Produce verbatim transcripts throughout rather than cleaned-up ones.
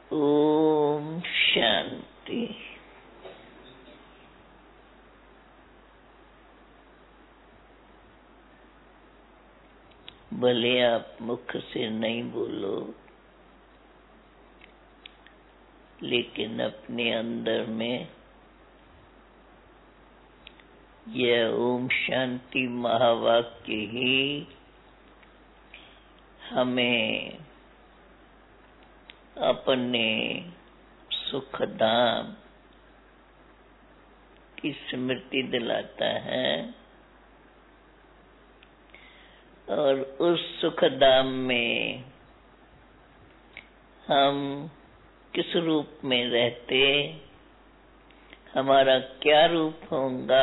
ओम शांति। भले आप मुख से नहीं बोलो, लेकिन अपने अंदर में यह ओम शांति महावाक्य ही हमें अपने सुखधाम की स्मृति दिलाता है और उस सुखधाम में हम किस रूप में रहते, हमारा क्या रूप होगा,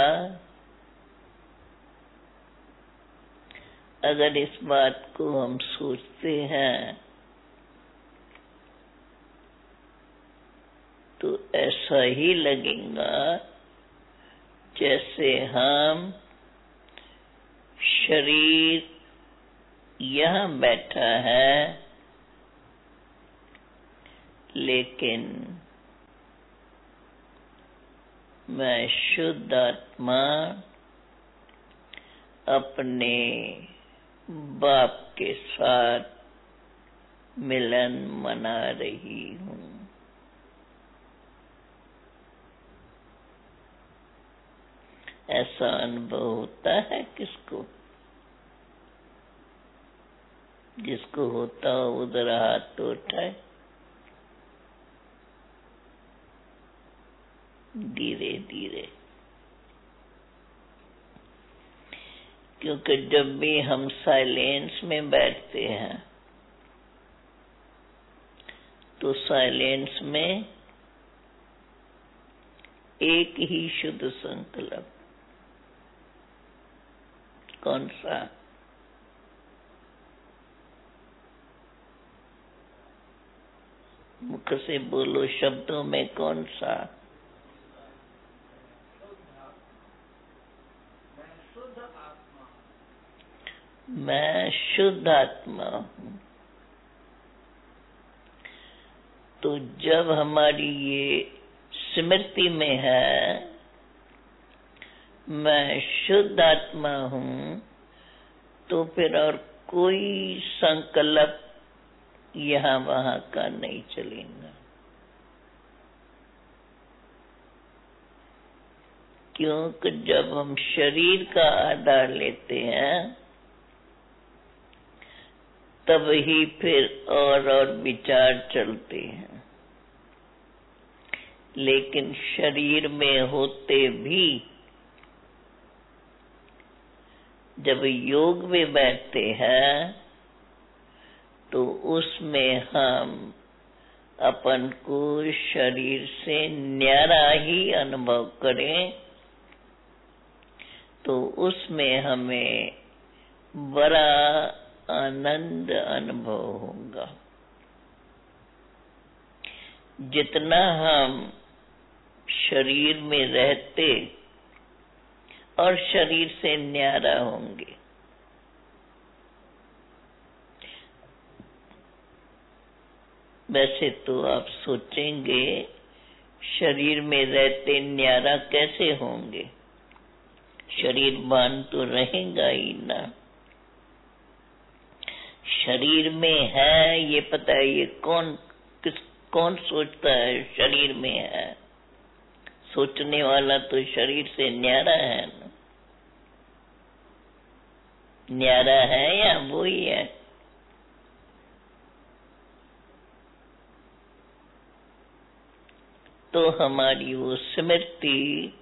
अगर इस बात को हम सोचते हैं तो ऐसा ही लगेगा जैसे हम शरीर यहाँ बैठा है, लेकिन मैं शुद्ध आत्मा अपने बाप के साथ मिलन मना रही हूँ। ऐसा अनुभव होता है किसको? जिसको होता हो उधर हाथ तो उठाए। धीरे धीरे, क्योंकि जब भी हम साइलेंस में बैठते हैं तो साइलेंस में एक ही शुद्ध संकल्प। कौन सा? मुख से बोलो, शब्दों में कौन सा? मैं शुद्ध आत्मा हूँ। तो जब हमारी ये स्मृति में है मैं शुद्ध आत्मा हूँ, तो फिर और कोई संकल्प यहाँ वहाँ का नहीं चलेगा। क्योंकि जब हम शरीर का आधार लेते हैं तब ही फिर और और विचार चलते हैं, लेकिन शरीर में होते भी जब योग में बैठते हैं तो उसमें हम अपन को शरीर से न्यारा ही अनुभव करें तो उसमें हमें बड़ा आनंद अनुभव होगा। जितना हम शरीर में रहते और शरीर से न्यारा होंगे, वैसे तो आप सोचेंगे शरीर में रहते न्यारा कैसे होंगे, शरीर बांध तो रहेगा ही ना। शरीर में है ये पता है, ये कौन किस कौन सोचता है शरीर में है? सोचने वाला तो शरीर से न्यारा है ना। न्यारा है या वो ही है? तो हमारी वो स्मृति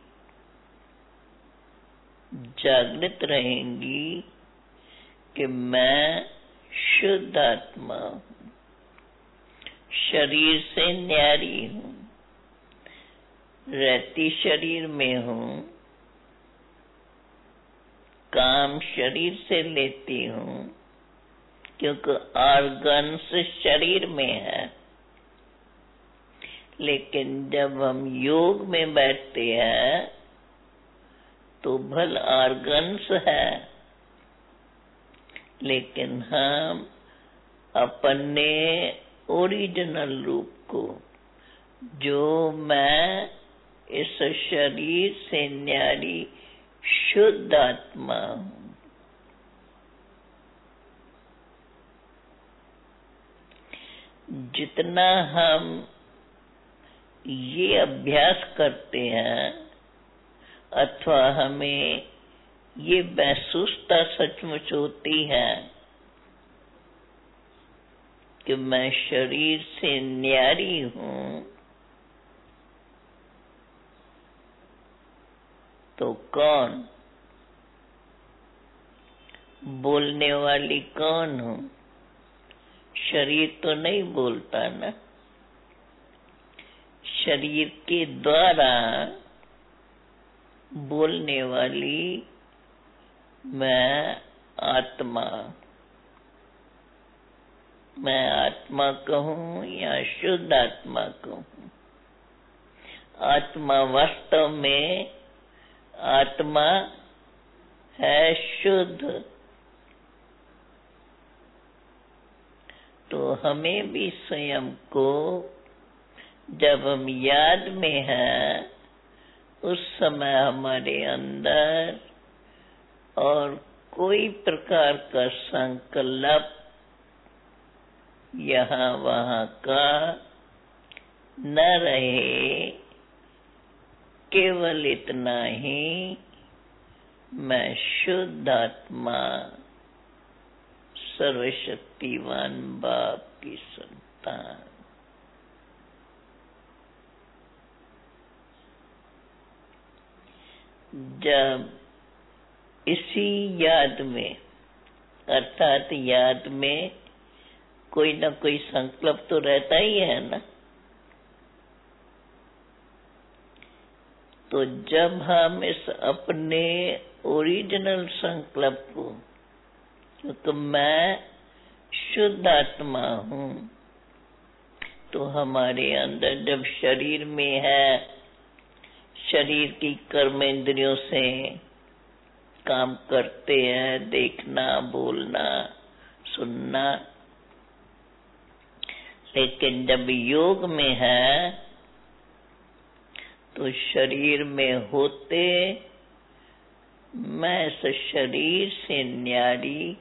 जागृत रहेंगी कि मैं शुद्ध आत्मा हूँ, शरीर से न्यारी हूँ, रहती शरीर में हूँ, काम शरीर से लेती हूँ, क्योंकि ऑर्गन्स शरीर में है। लेकिन जब हम योग में बैठते हैं तो भल ऑर्गन्स है, लेकिन हम अपने ओरिजिनल रूप को, जो मैं इस शरीर से न्यारी शुद्ध आत्मा हूँ। जितना हम ये अभ्यास करते हैं अथवा हमें ये महसूसता सचमुच होती है कि मैं शरीर से न्यारी हूँ, तो कौन बोलने वाली कौन हूँ? शरीर तो नहीं बोलता ना। शरीर के द्वारा बोलने वाली मैं आत्मा, मैं आत्मा कहूँ या शुद्ध आत्मा कहूँ। आत्मा वास्तव में आत्मा है शुद्ध। तो हमें भी स्वयं को जब हम याद में हैं, उस समय हमारे अंदर और कोई प्रकार का संकल्प यहाँ वहाँ का न रहे, केवल इतना ही, मैं शुद्ध आत्मा सर्वशक्तिवान बाप की संतान। जब इसी याद में, अर्थात याद में कोई ना कोई संकल्प तो रहता ही है ना, तो जब हम इस अपने ओरिजिनल संकल्प को, क्योंकि मैं शुद्ध आत्मा हूँ, तो हमारे अंदर जब शरीर में है, शरीर की कर्मेंद्रियों से काम करते हैं, देखना, बोलना, सुनना, लेकिन जब योग में है तो शरीर में होते मैं इस शरीर से न्यारी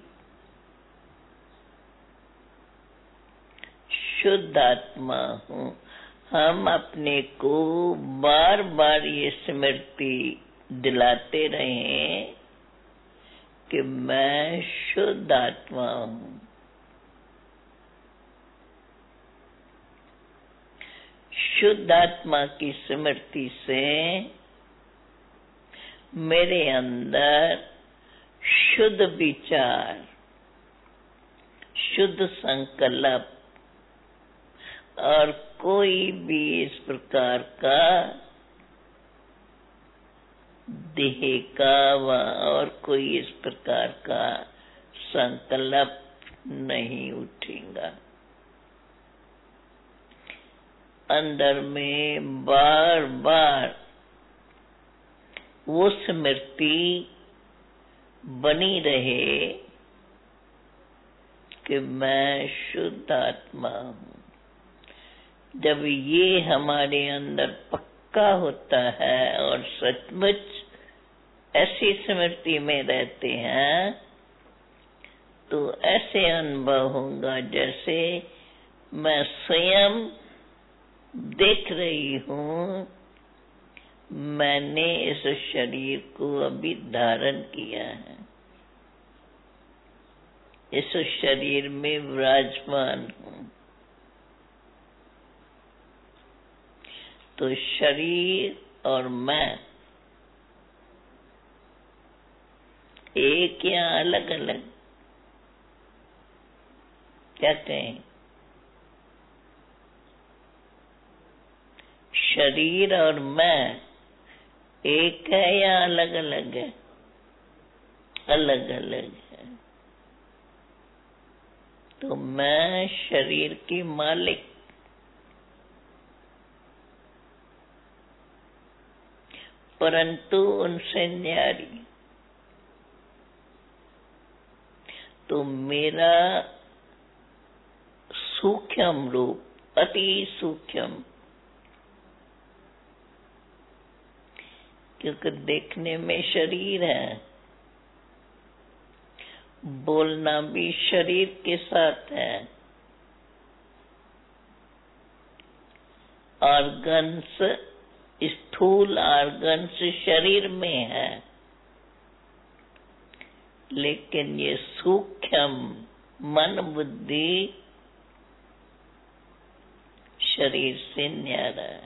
शुद्ध आत्मा हूँ। हम अपने को बार बार ये स्मृति दिलाते रहे कि मैं शुद्ध आत्मा हूँ। शुद्ध आत्मा की स्मृति से मेरे अंदर शुद्ध विचार, शुद्ध संकल्प और कोई भी इस प्रकार का देह का व और कोई इस प्रकार का संकल्प नहीं उठेगा। अंदर में बार बार वो स्मृति बनी रहे कि मैं शुद्ध आत्मा हूँ। जब ये हमारे अंदर पक्का होता है और सचमुच ऐसी स्मृति में रहते हैं, तो ऐसे अनुभव होगा जैसे मैं स्वयं देख रही हूँ, मैंने इस शरीर को अभी धारण किया है, इस शरीर में विराजमान हूँ। तो शरीर और मैं एक या अलग अलग, क्या कहें? शरीर और मैं एक है या अलग अलग है? अलग अलग है। तो मैं शरीर की मालिक, परंतु उनसे न्यारी। तो मेरा सूक्ष्म रूप, अति सूक्ष्म, क्योंकि देखने में शरीर है, बोलना भी शरीर के साथ है, ऑर्गन्स, स्थूल ऑर्गन्स शरीर में है, लेकिन ये सूक्ष्म मन बुद्धि शरीर से न्यारा है।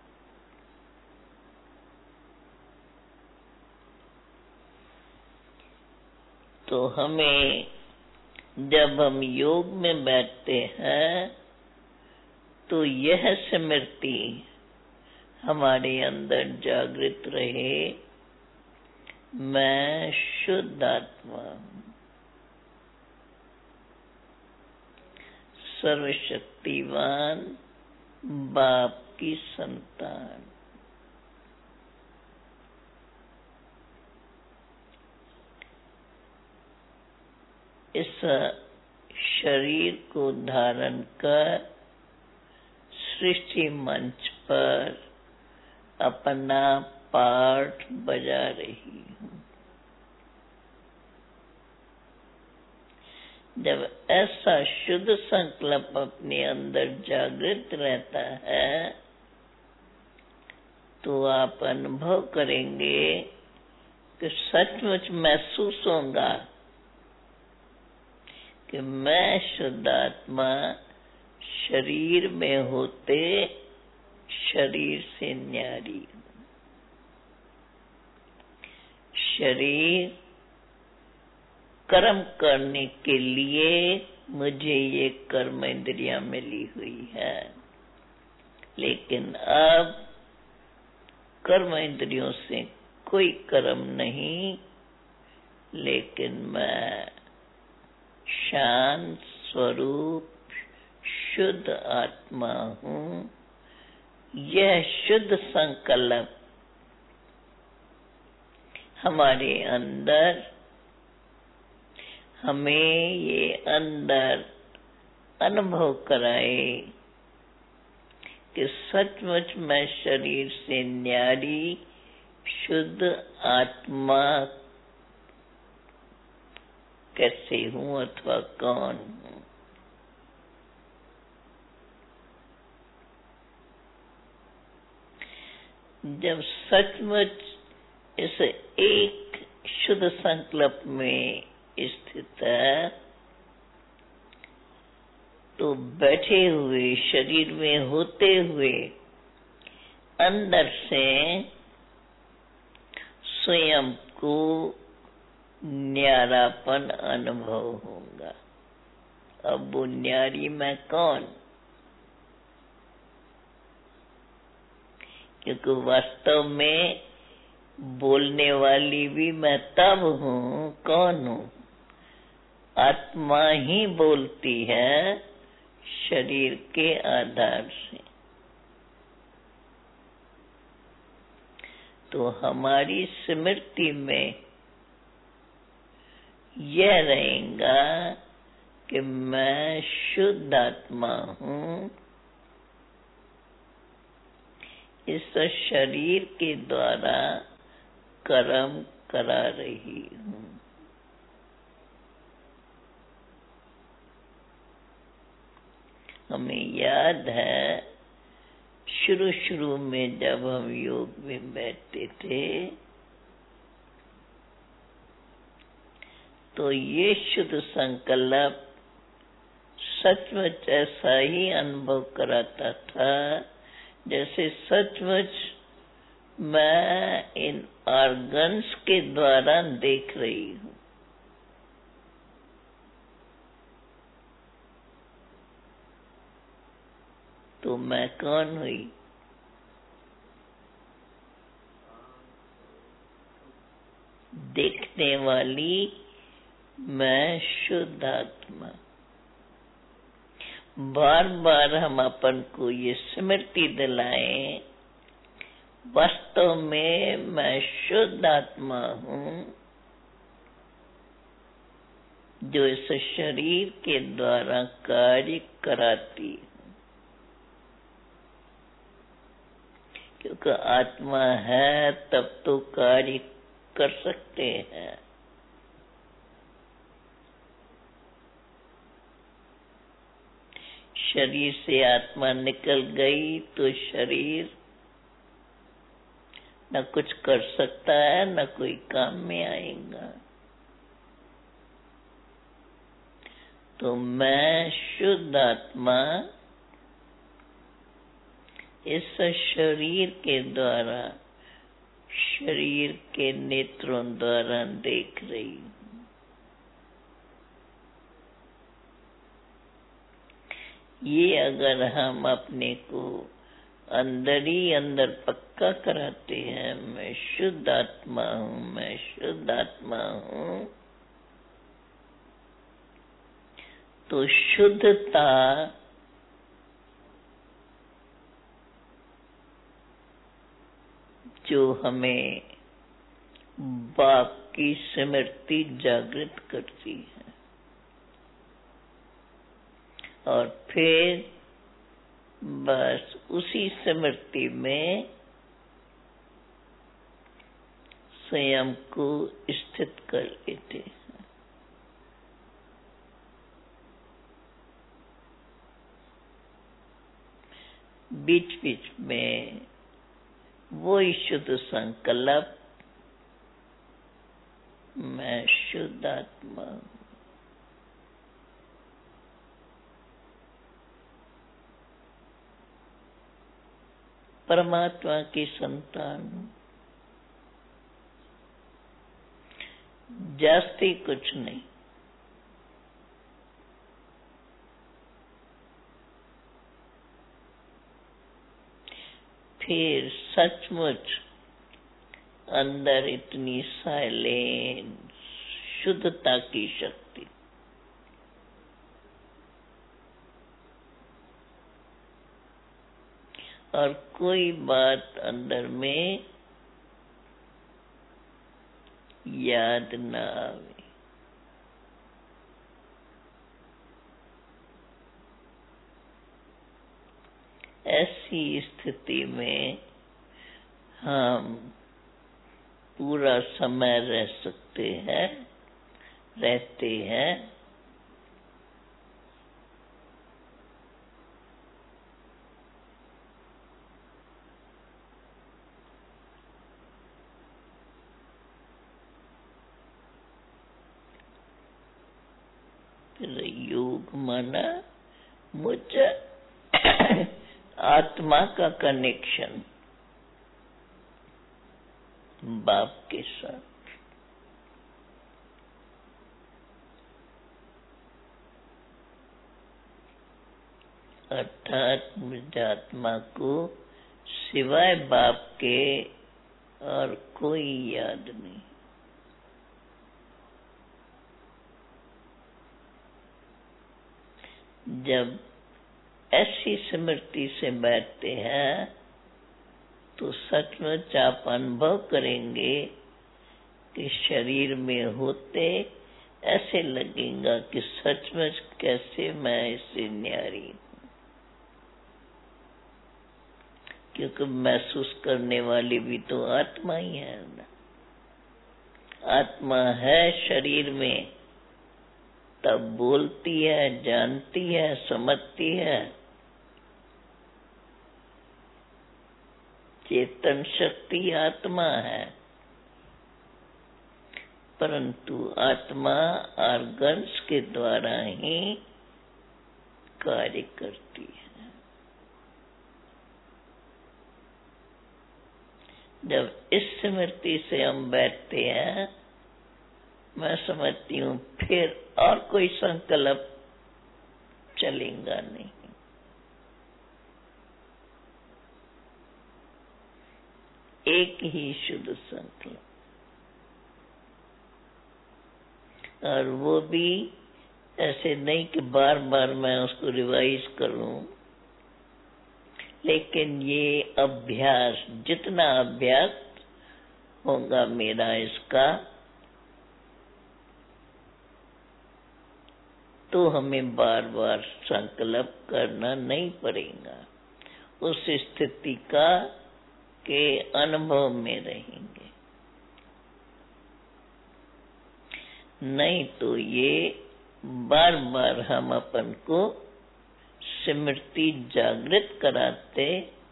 तो हमें जब हम योग में बैठते हैं तो यह स्मृति हमारे अंदर जागृत रहे, मैं शुद्ध आत्मा हूँ, सर्वशक्तिवान बाप की संतान। इस शरीर को धारण कर सृष्टि मंच पर अपना पाठ बजा रही हूँ। जब ऐसा शुद्ध संकल्प अपने अंदर जागृत रहता है तो आप अनुभव करेंगे कि सचमुच महसूस होगा कि मैं शुद्ध आत्मा शरीर में होते शरीर से न्यारी हूँ। शरीर कर्म करने के लिए मुझे ये कर्म इंद्रियां मिली हुई है, लेकिन अब कर्म इंद्रियों से कोई कर्म नहीं, लेकिन मैं शांत स्वरूप शुद्ध आत्मा हूँ। यह शुद्ध संकल्प हमारे अंदर, हमें ये अंदर अनुभव कराए कि सचमुच मैं शरीर से न्यारी शुद्ध आत्मा कैसे हूँ अथवा कौन हूँ। जब सचमुच इस एक शुद्ध संकल्प में स्थित है तो बैठे हुए शरीर में होते हुए अंदर से स्वयं को न्यारापन अनुभव होगा। अब वो न्यारी मैं कौन? क्योंकि वास्तव में बोलने वाली भी मैं तब हूँ, कौन हूँ? आत्मा ही बोलती है शरीर के आधार से। तो हमारी स्मृति में यह रहेगा कि मैं शुद्ध आत्मा हूँ, इस शरीर के द्वारा कर्म करा रही हूँ। हमें याद है शुरू शुरू में जब हम योग में बैठते थे तो ये शुद्ध संकल्प सचमुच ऐसा ही अनुभव कराता था जैसे सचमुच मैं इन ऑर्गन्स के द्वारा देख रही हूँ। तो मैं कौन हुई? देखने वाली मैं शुद्ध आत्मा। बार बार हम अपन को ये स्मृति दिलाएं, वास्तव में मैं शुद्ध आत्मा हूँ। जो इस शरीर के द्वारा कार्य कराती है, क्योंकि आत्मा है तब तो कार्य कर सकते हैं। शरीर से आत्मा निकल गई तो शरीर न कुछ कर सकता है, न कोई काम में आएगा। तो मैं शुद्ध आत्मा इस शरीर के द्वारा, शरीर के नेत्रों द्वारा देख रही हूँ। ये अगर हम अपने को अंदर ही अंदर पक्का कराते हैं, मैं शुद्ध आत्मा हूँ, मैं शुद्ध आत्मा हूँ, तो शुद्धता जो हमें बाप की स्मृति जागृत करती है, और फिर बस उसी स्मृति में स्वयं को स्थित कर लेते हैं। बीच बीच में वो शुद्ध संकल्प, मैं शुद्ध आत्मा हूँ, परमात्मा की संतान हूँ, जास्ती कुछ नहीं। फिर सचमुच अंदर इतनी साइलेंस, शुद्धता की शक्ति, और कोई बात अंदर में याद ना आवे। ऐसी स्थिति में हम पूरा समय रह सकते हैं, रहते हैं। योग माना मुझ आत्मा का कनेक्शन बाप के साथ। अर्थात मुझ आत्मा को सिवाय बाप के और कोई याद नहीं। जब ऐसी स्मृति से बैठते हैं तो सचमुच आप अनुभव करेंगे कि शरीर में होते ऐसे लगेगा कि सचमुच कैसे मैं इससे न्यारी हूँ, क्योंकि महसूस करने वाली भी तो आत्मा ही है ना। आत्मा है शरीर में, तब बोलती है, जानती है, समझती है। चेतन शक्ति आत्मा है, परंतु आत्मा ऑर्गन्स के द्वारा ही कार्य करती है। जब इस स्मृति से हम बैठते हैं, मैं समझती हूँ फिर और कोई संकल्प चलेगा नहीं। एक ही शुद्ध संकल्प, और वो भी ऐसे नहीं कि बार बार मैं उसको रिवाइज करूं, लेकिन ये अभ्यास, जितना अभ्यास होगा मेरा इसका, तो हमें बार बार संकल्प करना नहीं पड़ेगा, उस स्थिति का के अनुभव में रहेंगे। नहीं तो ये बार बार हम अपन को स्मृति जागृत कराते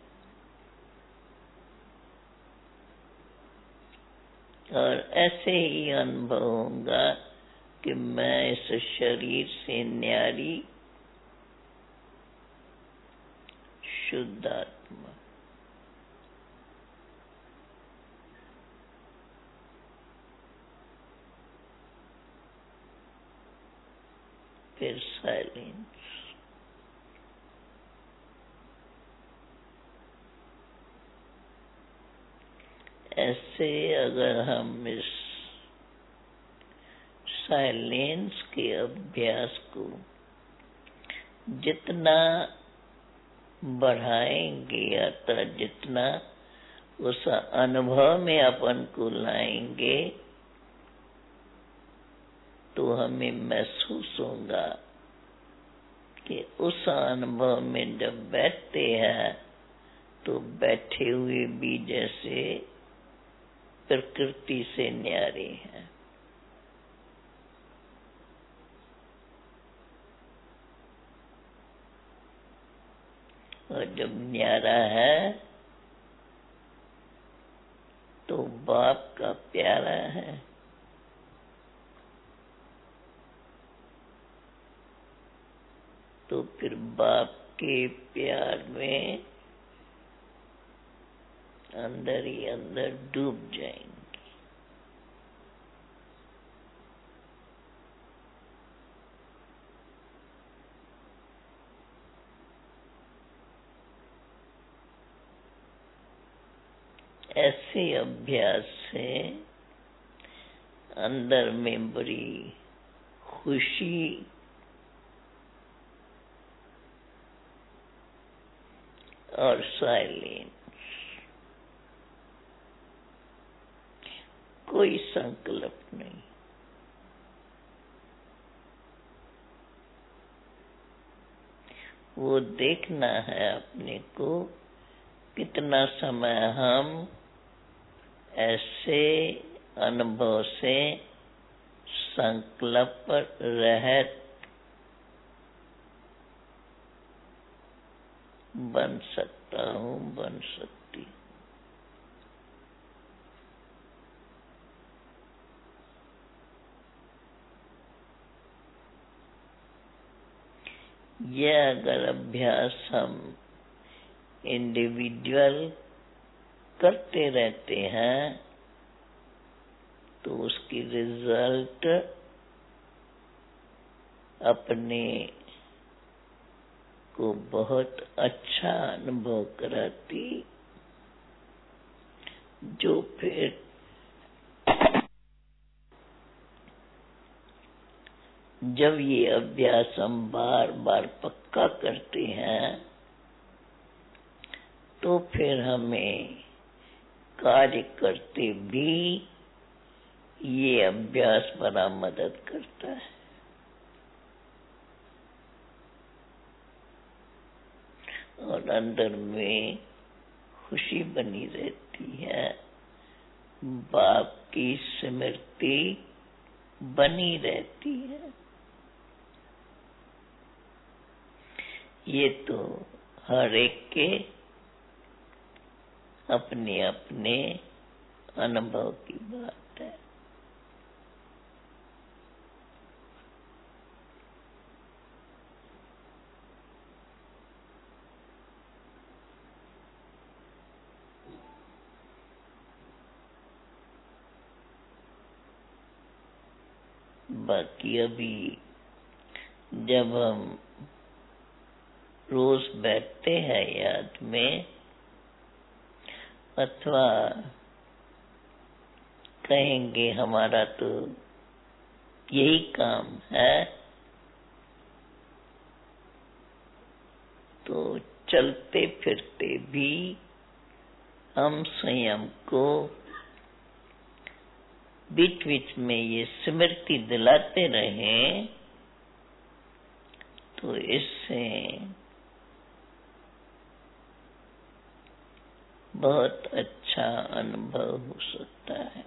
और ऐसे ही अनुभव होगा कि मैं इस शरीर से न्यारी शुद्ध आत्मा। फिर साइलेंस। ऐसे अगर हम इस साइलेंस के अभ्यास को जितना बढ़ाएंगे या जितना उस अनुभव में अपन को लाएंगे, तो हमें महसूस होगा कि उस अनुभव में जब बैठते हैं तो बैठे हुए भी जैसे प्रकृति से न्यारे हैं। और जब न्यारा है तो बाप का प्यारा है। तो फिर बाप के प्यार में अंदर ही अंदर डूब जाएंगे। ऐसे अभ्यास से अंदर में बड़ी खुशी और साइलेंस, कोई संकल्प नहीं। वो देखना है अपने को कितना समय हम ऐसे अनुभव से संकल्प रहित बन सकता हूँ, बन सकती। यह अगर अभ्यास हम इंडिविजुअल करते रहते हैं तो उसकी रिजल्ट अपने को बहुत अच्छा अनुभव कराती, जो फिर जब ये अभ्यास हम बार बार पक्का करते हैं तो फिर हमें कार्य करते भी ये अभ्यास बड़ा मदद करता है। और अंदर में खुशी बनी रहती है, बाप की स्मृति बनी रहती है। ये तो हर एक के अपने अपने अनुभव की बात है। बाकी अभी जब हम रोज बैठते हैं याद में, अथवा कहेंगे हमारा तो यही काम है, तो चलते फिरते भी हम स्वयं को बीच बीच में ये स्मृति दिलाते रहें तो इससे बहुत अच्छा अनुभव हो सकता है।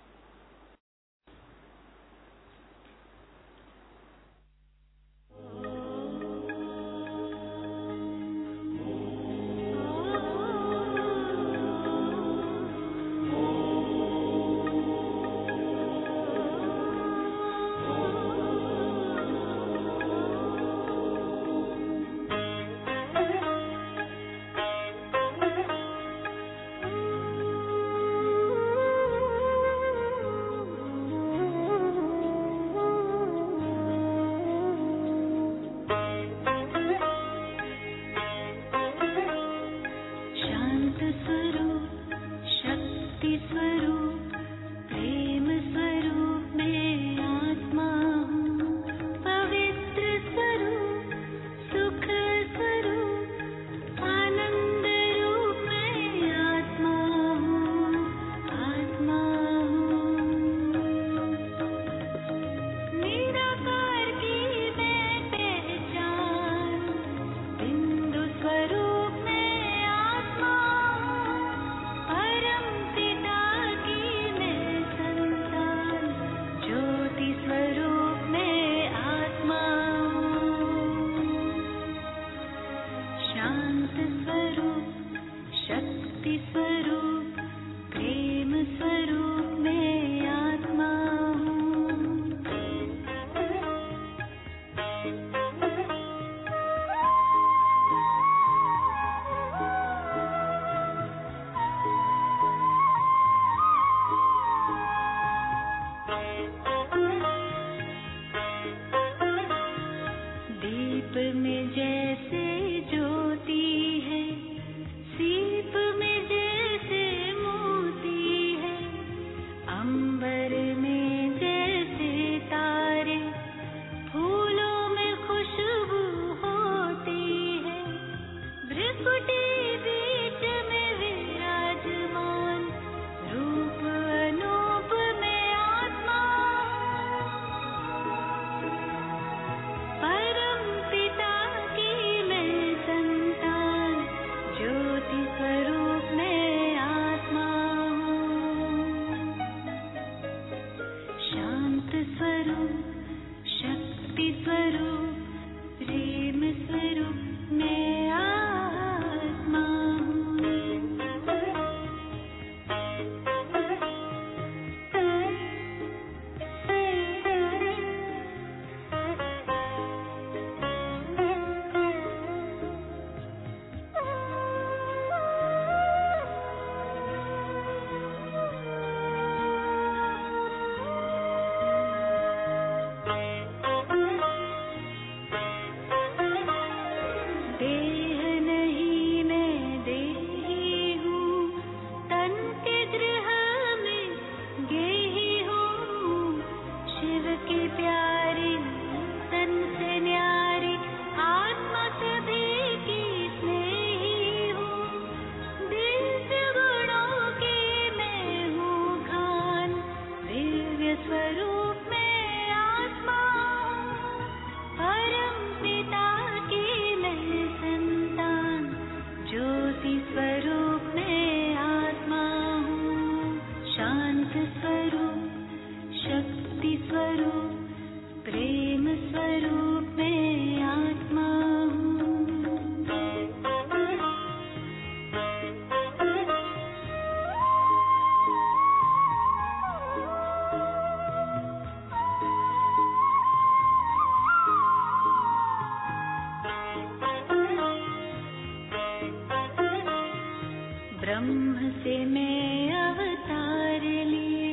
ब्रह्म से मैं अवतार लिए,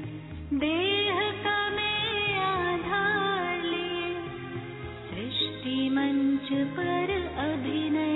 देह का मैं आधार लिए, सृष्टि मंच पर अभिनय